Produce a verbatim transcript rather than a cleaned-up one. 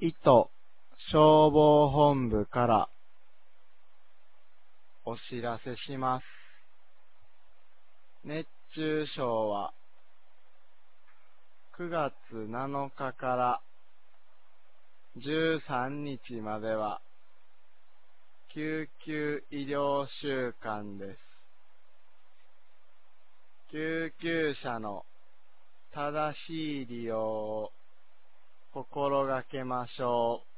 糸消防本部からお知らせします。熱中症はくがつなのかからじゅうさんにちまでは救急医療週間です。救急車の正しい利用を心がけましょう。